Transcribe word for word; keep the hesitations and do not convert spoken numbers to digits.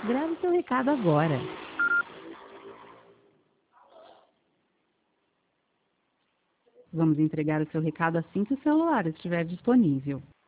Grave seu recado agora. Vamos entregar o seu recado assim que o celular estiver disponível.